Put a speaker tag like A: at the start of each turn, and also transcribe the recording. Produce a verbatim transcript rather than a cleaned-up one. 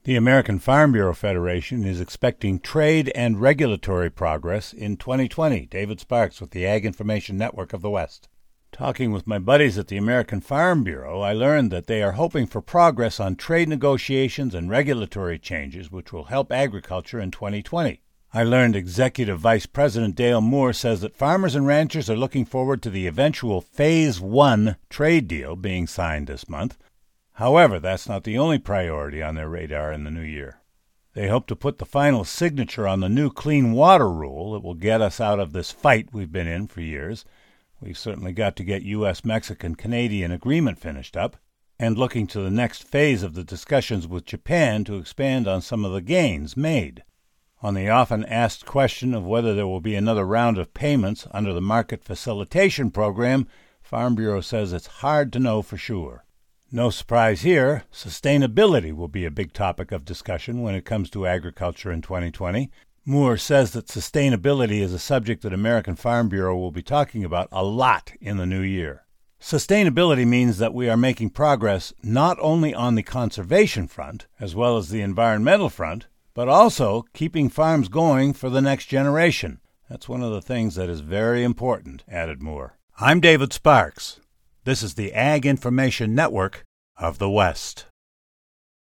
A: The American Farm Bureau Federation is expecting trade and regulatory progress in twenty twenty. David Sparks with the Ag Information Network of the West. Talking with my buddies at the American Farm Bureau, I learned that they are hoping for progress on trade negotiations and regulatory changes which will help agriculture in twenty twenty. I learned Executive Vice President Dale Moore says that farmers and ranchers are looking forward to the eventual Phase one trade deal being signed this month. However, that's not the only priority on their radar in the new year. They hope to put the final signature on the new clean water rule that will get us out of this fight we've been in for years. We've certainly got to get U S Mexican Canadian agreement finished up, and looking to the next phase of the discussions with Japan to expand on some of the gains made. On the often asked question of whether there will be another round of payments under the Market Facilitation Program, Farm Bureau says it's hard to know for sure. No surprise here, sustainability will be a big topic of discussion when it comes to agriculture in twenty twenty. Moore says that sustainability is a subject that American Farm Bureau will be talking about a lot in the new year. Sustainability means that we are making progress not only on the conservation front, as well as the environmental front, but also keeping farms going for the next generation. That's one of the things that is very important, added Moore. I'm David Sparks. This is the Ag Information Network of the West.